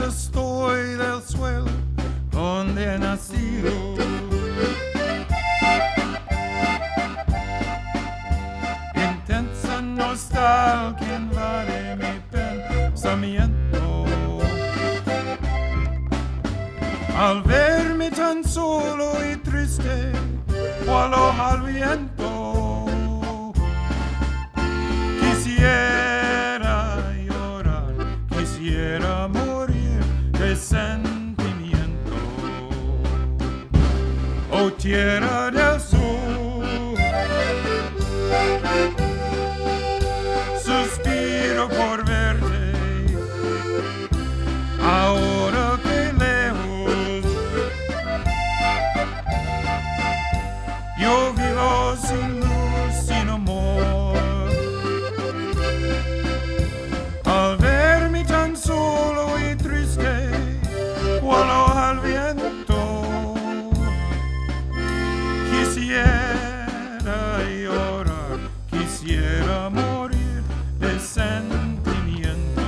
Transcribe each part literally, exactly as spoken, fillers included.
estoy del suelo donde he nacido. Intensa nostalgia invade mi pensamiento al verme tan solo y triste, cual hoja al viento. Quisiera llorar, quisiera morir de sentimiento. Oh, tierra del sur, suspiro por verte, ahora que lejos yo vivo sin luz, sin amor. Al verme tan solo y triste, cual hoja al viento, quisiera llorar, quisiera morir de sentimiento.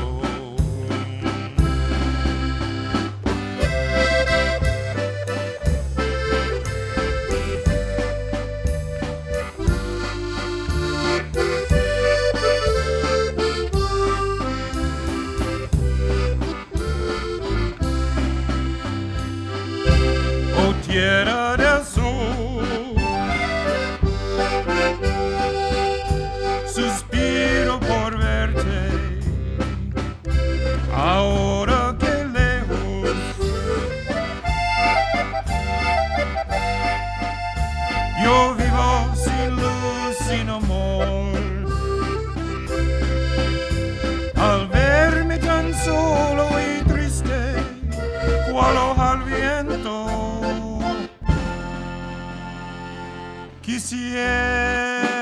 Oh, tierra del sur, suspiro por verte, ahora que lejos yo vivo sin luz, sin amor. Al verme tan solo y triste, cual hoja al viento, quisiera